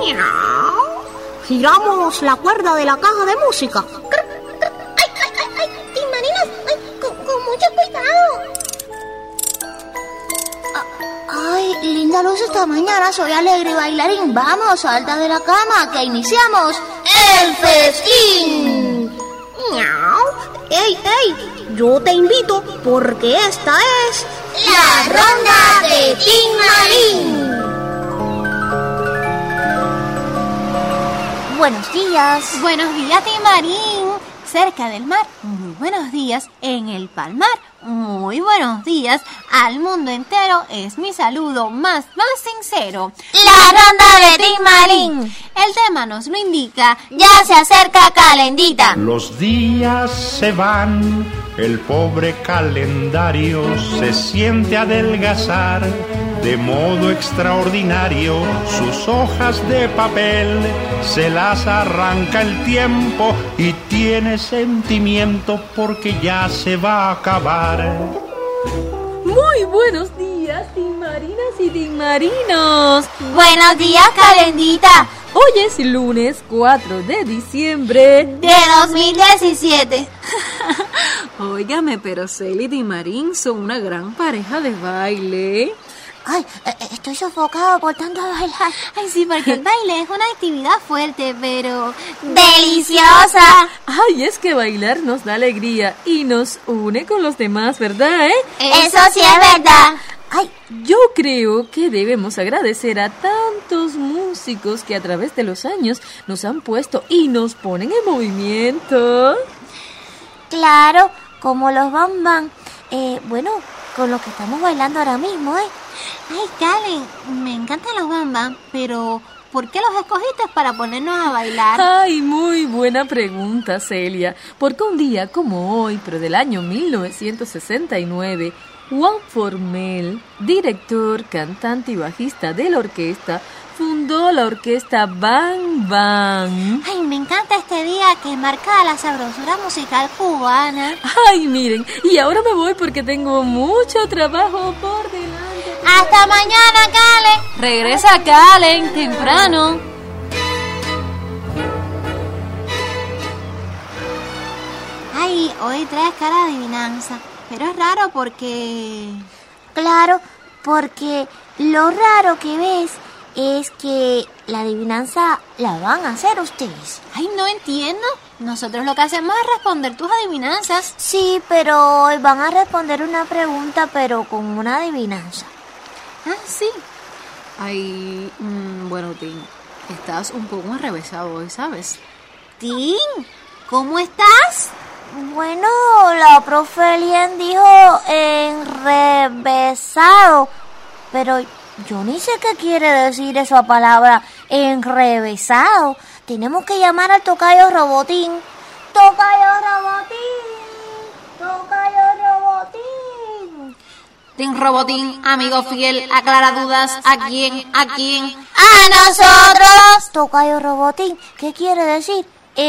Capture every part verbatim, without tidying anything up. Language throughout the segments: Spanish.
Giramos la cuerda de la caja de música. ¡Ay, ay, ay, ay! ¡Timarinas! ¡Ay, con, con mucho cuidado! Ay, linda luz esta mañana, soy alegre y bailarín. Vamos, salta de la cama, que iniciamos el festín. ¡Miau! ¡Ey, ey! Yo te invito porque esta es la ronda de Timarín. Buenos días. Buenos días, Timarín. Cerca del mar, muy buenos días. En el palmar, muy buenos días. Al mundo entero es mi saludo más, más sincero. La ronda de Timarín. El tema nos lo indica. Ya se acerca calendita. Los días se van, el pobre calendario se siente adelgazar de modo extraordinario. Sus hojas de papel se las arranca el tiempo y tiene sentimiento porque ya se va a acabar. Muy buenos días, timarinas y timarinos. Buenos días, calendita. Hoy es lunes cuatro de diciembre de dos mil diecisiete. Óigame, pero Celi y Timarín son una gran pareja de baile. Ay, estoy sofocado por tanto bailar. Ay, sí, porque el baile es una actividad fuerte, pero deliciosa. Ay, es que bailar nos da alegría y nos une con los demás, ¿verdad, eh? Eso sí es verdad. Ay, yo creo que debemos agradecer a tantos músicos que a través de los años nos han puesto y nos ponen en movimiento. Claro, como los Bam Bam. Eh, bueno, con lo que estamos bailando ahora mismo, ¿eh? Ay, Calen, me encantan los Bam Bam, pero ¿por qué los escogiste para ponernos a bailar? Ay, muy buena pregunta, Celia. Porque un día como hoy, pero del año mil novecientos sesenta y nueve, Juan Formel, director, cantante y bajista de la orquesta, fundó la orquesta Bam Bam. Ay, me encanta este día que marca la sabrosura musical cubana. Ay, miren, y ahora me voy porque tengo mucho trabajo por delante. ¡Hasta mañana, Calen! Regresa, Calen, temprano. Ay, hoy traes cara de adivinanza, pero es raro porque... Claro, porque lo raro que ves es que la adivinanza la van a hacer ustedes. Ay, no entiendo. Nosotros lo que hacemos es responder tus adivinanzas. Sí, pero hoy van a responder una pregunta, pero con una adivinanza. Ah, sí. Ay, mmm, bueno, Tim, estás un poco enrevesado hoy, ¿sabes? Tim, ¿cómo estás? Bueno, la profe Lien dijo enrevesado, pero yo ni sé qué quiere decir esa palabra, enrevesado. Tenemos que llamar al tocayo Robotín. ¡Tocayo Robotín! ¡Tocayo Robotín! Tim Robotín, amigo fiel, aclara dudas. ¿A quién? ¿A quién? ¡A nosotros! Tocayo Robotín, ¿qué quiere decir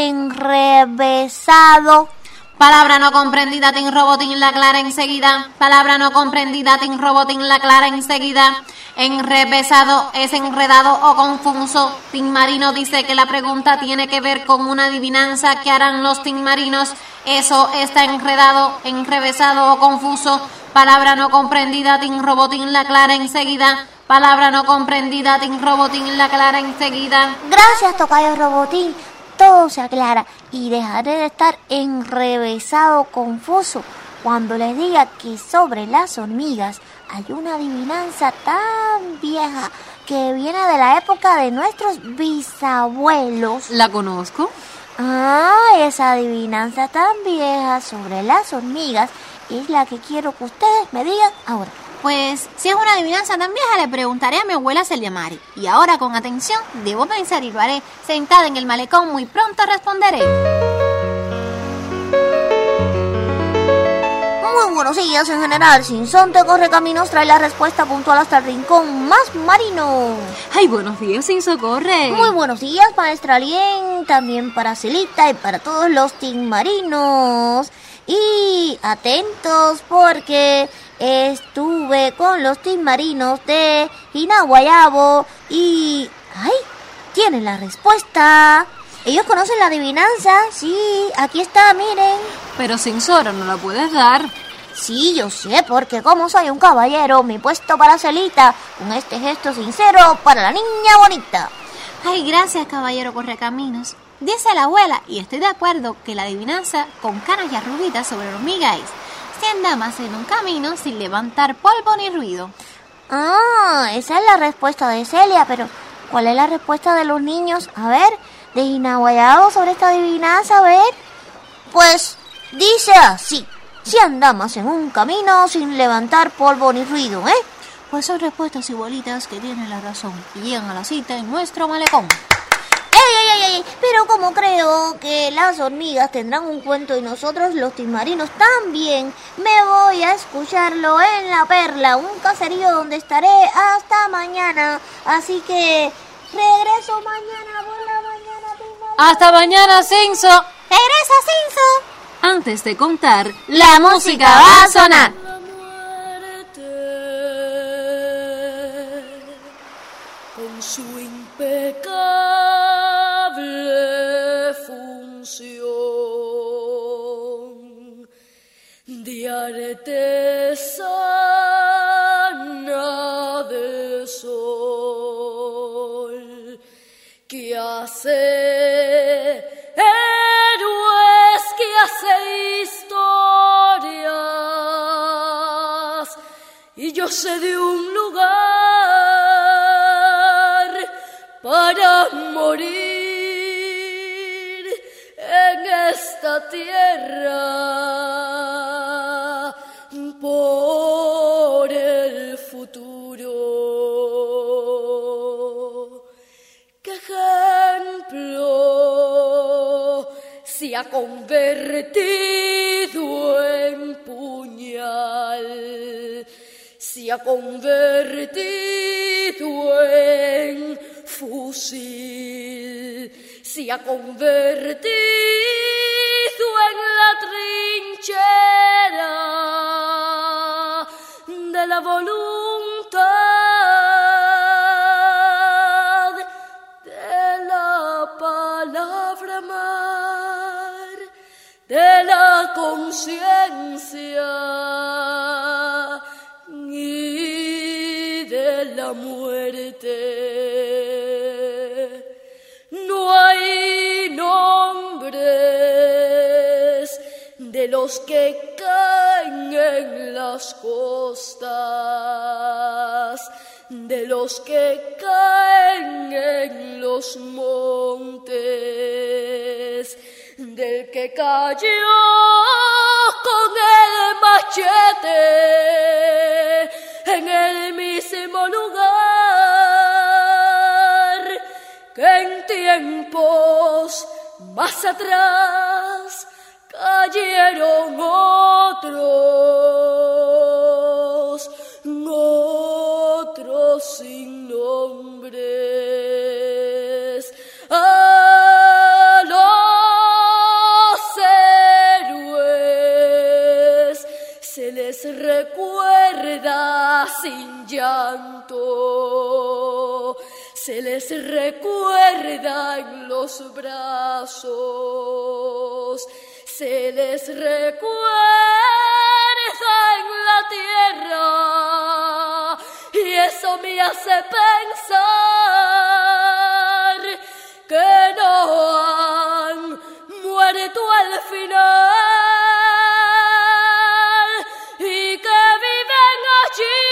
enrevesado? Palabra no comprendida, Tim Robotín la aclara enseguida. Palabra no comprendida, Tim Robotín la aclara enseguida. Enrevesado es enredado o confuso. Tim Marino dice que la pregunta tiene que ver con una adivinanza que harán los Tim Marinos. Eso está enredado, enrevesado o confuso. Palabra no comprendida, Tim Robotín la aclara enseguida. Palabra no comprendida, Tim Robotín la aclara enseguida. Gracias, tocayo Robotín. Todo se aclara y dejaré de estar enrevesado, confuso, cuando les diga que sobre las hormigas hay una adivinanza tan vieja que viene de la época de nuestros bisabuelos. ¿La conozco? Ah, esa adivinanza tan vieja sobre las hormigas es la que quiero que ustedes me digan ahora. Pues, si es una adivinanza tan vieja, le preguntaré a mi abuela Celia Mari. Y ahora, con atención, debo pensar y lo haré. Sentada en el malecón, muy pronto responderé. Muy buenos días, en general. Sinsonte corre caminos, trae la respuesta puntual hasta el rincón más marino. Ay, buenos días, Sin Socorre. Muy buenos días, maestra Lien, también para Celita y para todos los Tim Marinos. Y atentos porque estuve con los Tim Marinos de Hinaguayabo y... ¡ay! tienen la respuesta. Ellos conocen la adivinanza. Sí, aquí está, miren. Pero Cinso, no la puedes dar. Sí, yo sé, porque como soy un caballero, me he puesto para Celita con este gesto sincero para la niña bonita. Ay, gracias, caballero Correcaminos. Dice la abuela, y estoy de acuerdo, que la adivinanza con canas y arruguitas sobre hormiga es: cien damas en un camino sin levantar polvo ni ruido. Ah, esa es la respuesta de Celia, pero ¿cuál es la respuesta de los niños? A ver, de Inaguayado sobre esta adivinanza, a ver. Pues dice así: cien damas en un camino sin levantar polvo ni ruido, ¿eh? Pues son respuestas igualitas que tienen la razón y llegan a la cita en nuestro malecón. ¡Ey, ey, ey, ey! Pero como creo que las hormigas tendrán un cuento y nosotros los tismarinos también, me voy a escucharlo en La Perla, un caserío donde estaré hasta mañana. Así que regreso mañana por la mañana, tismarino. ¡Hasta mañana, Cinso! ¡Regresa, Cinso! Antes de contar, la música va a sonar. Con su impecable función de artesana del sol, que hace héroes, que hace historias, y yo sé de un lugar para morir en esta tierra por el futuro. ¿Qué ejemplo se ha convertido en puñal? Se ha convertido en fusil, se ha convertido en la trinchera de la voluntad, de la palabra mar, de la conciencia y de la muerte. No hay nombres de los que caen en las costas, de los que caen en los montes, del que cayó con el machete en el mismo lugar que en tiempos más atrás cayeron otros, otros sin nombres. A los héroes se les recuerda sin llanto, se les recuerda en los brazos, se les recuerda en la tierra, y eso me hace pensar que no han muerto al final y que viven allí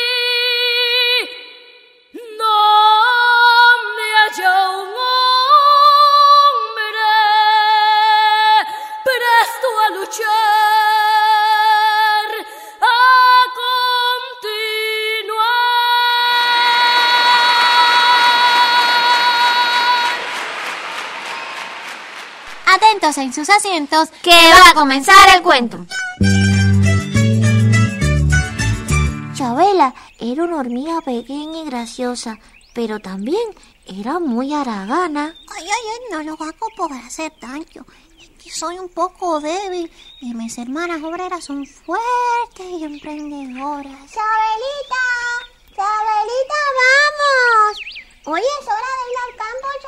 donde haya un hombre presto a luchar, a continuar. Atentos en sus asientos, Que va a comenzar el cuento. Chabela era una hormiga pequeña y graciosa, pero también era muy haragana. Ay, ay, ay, no lo hago por hacer daño. Es que soy un poco débil y mis hermanas obreras son fuertes y emprendedoras. Chabelita, Chabelita, vamos. Hoy es hora de ir al campo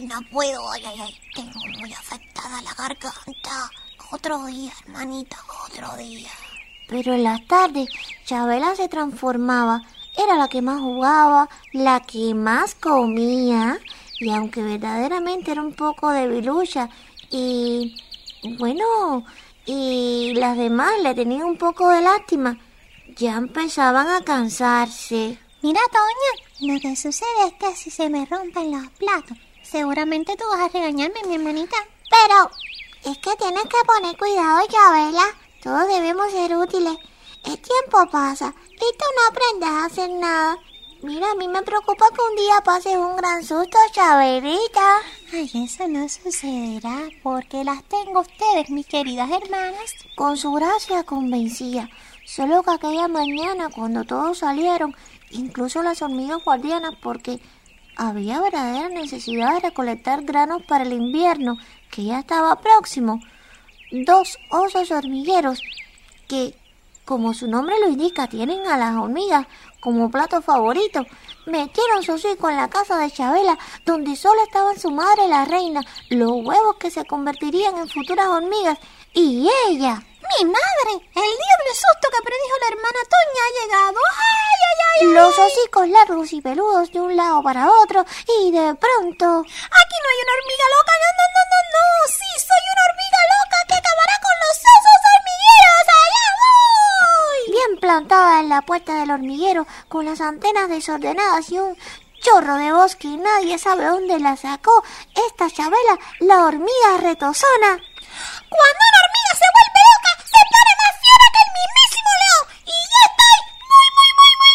no puedo. Ay, ay, ay, tengo muy afectada la garganta. Otro día, hermanita, otro día. Pero en las tardes, Chabela se transformaba. Era la que más jugaba, la que más comía. Y aunque verdaderamente era un poco debilucha y, bueno, y las demás le tenían un poco de lástima, ya empezaban a cansarse. Mira, Toña, lo que sucede es que si se me rompen los platos, seguramente tú vas a regañarme, mi hermanita. Pero es que tienes que poner cuidado, Chabela. Todos debemos ser útiles. El tiempo pasa y tú no aprendes a hacer nada. Mira, a mí me preocupa que un día pases un gran susto, Chabelita. Ay, eso no sucederá porque las tengo ustedes, mis queridas hermanas. Con su gracia convencía. Solo que aquella mañana, cuando todos salieron, incluso las hormigas guardianas, porque había verdadera necesidad de recolectar granos para el invierno, que ya estaba próximo, dos osos hormigueros que, como su nombre lo indica, tienen a las hormigas como plato favorito, metieron su hocico en la casa de Chabela, donde solo estaban su madre y la reina, los huevos que se convertirían en futuras hormigas, y ella. ¡Mi madre! El diablo susto que predijo la hermana Toña ha llegado. ¡Ay, ay, ay! ay! Los hocicos largos y peludos de un lado para otro, y de pronto... ¡Aquí no hay una hormiga loca! ¡No, no, no, no, no! ¡Sí, soy una hormiga loca que acabará con los osos hormigueros! ¡Allá voy! Bien plantada en la puerta del hormiguero, con las antenas desordenadas y un chorro de voz que nadie sabe dónde la sacó, esta Chabela, la hormiga retozona. Cuando una hormiga se vuelve loca, se pone más fiera que el mismísimo león. Y yo estoy muy, muy, muy, muy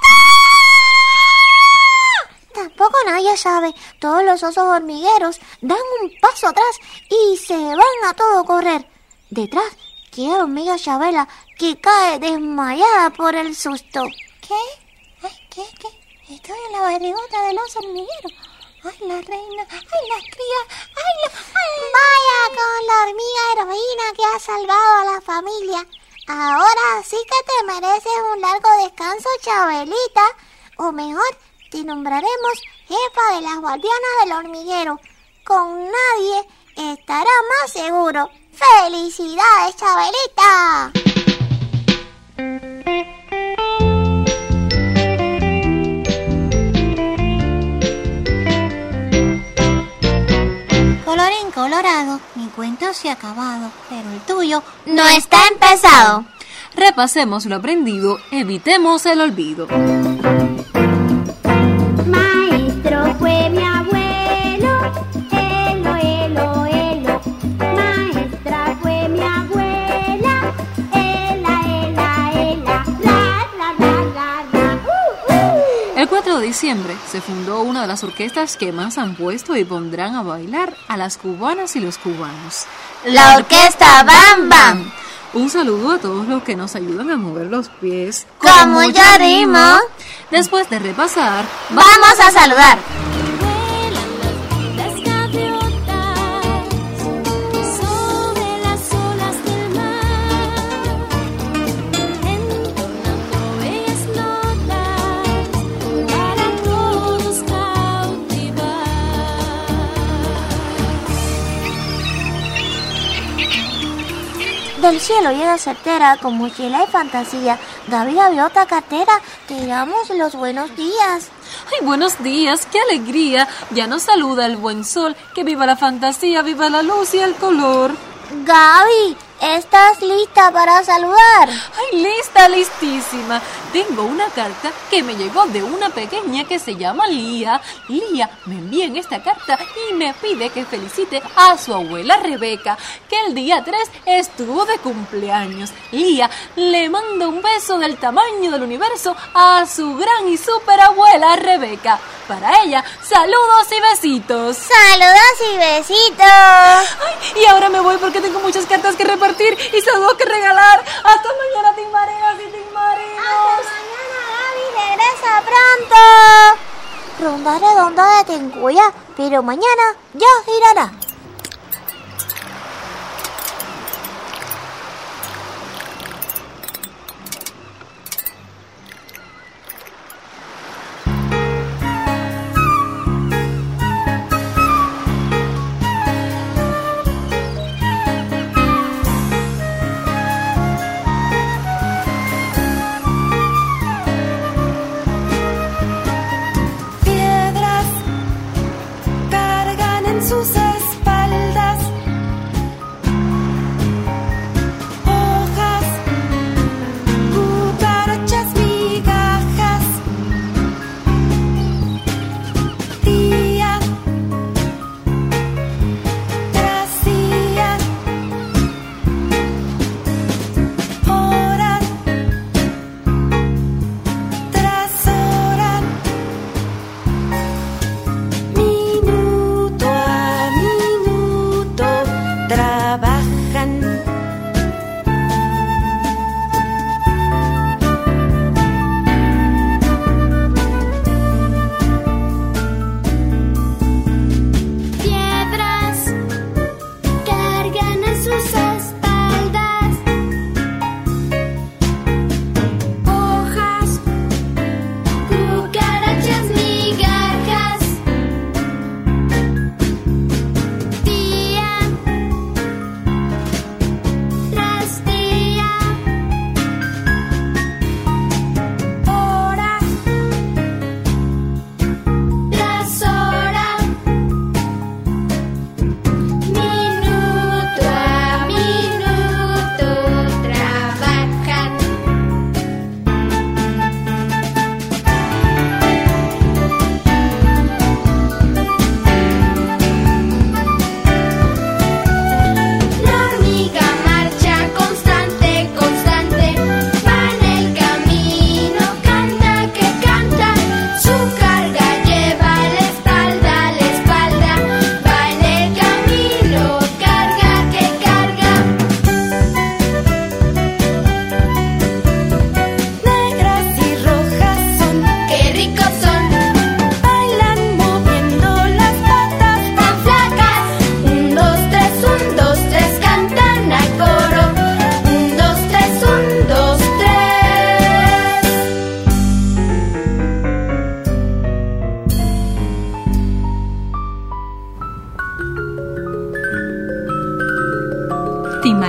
loca. Tampoco nadie sabe. Todos los osos hormigueros dan un paso atrás y se van a todo correr. Detrás queda la hormiga Chabela, que cae desmayada por el susto. ¿Qué? Ay, ¿qué, qué? Estoy en la barrigota del oso hormiguero. ¡Ay, la reina! ¡Ay, las crías! ¡Ay, la... ay! Vaya con la hormiga heroína que ha salvado a la familia. Ahora sí que te mereces un largo descanso, Chabelita. O mejor, te nombraremos jefa de las guardianas del hormiguero. Con nadie estará más seguro. ¡Felicidades, Chabelita! Colorín colorado, mi cuento se ha acabado, pero el tuyo no está empezado. Repasemos lo aprendido, evitemos el olvido. Maestro fue mi abuelo, elo, elo, elo. Maestra fue mi abuela, ela, ela, ela. La, la, la, la, la. Uh, uh. El cuatro de diciembre se fundó una de las orquestas que más han puesto y pondrán a bailar a las cubanas y los cubanos. La orquesta Bam Bam. Un saludo a todos los que nos ayudan a mover los pies. Como ya dimos, después de repasar, vamos a saludar. Las gaviotas sobre las olas del mar, entonando bellas notas para todos cautivar. Del cielo llega certera, con mochila y fantasía. Gaby Gaviota Cartera, te damos los buenos días. ¡Ay, buenos días! ¡Qué alegría! Ya nos saluda el buen sol. ¡Que viva la fantasía, viva la luz y el color! Gaby, ¿estás lista para saludar? ¡Ay, lista, listísima! Tengo una carta que me llegó de una pequeña que se llama Lía. Lía me envía en esta carta y me pide que felicite a su abuela Rebeca, que el día tres estuvo de cumpleaños. Lía le manda un beso del tamaño del universo a su gran y super abuela Rebeca. Para ella, saludos y besitos. ¡Saludos y besitos! Ay, y ahora me voy porque tengo muchas cartas que repartir y saludos que regalar. Hasta mañana, Timarinas y Timarinos. Hasta mañana, Gaby, regresa pronto. Ronda redonda de Tencuya, pero mañana ya girará.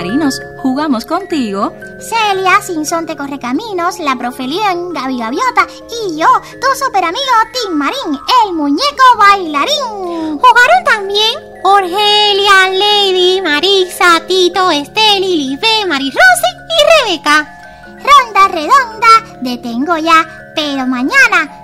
Marinos, jugamos contigo Celia, Sinsonte Correcaminos, la profe León, Gaby Gaviota y yo, tu super amigo Tim Marín, el muñeco bailarín. Jugaron también Orgelia, Lady, Marisa, Tito, Esteli, Libe, Marisrosy y Rebeca. Ronda redonda, detengo ya, pero mañana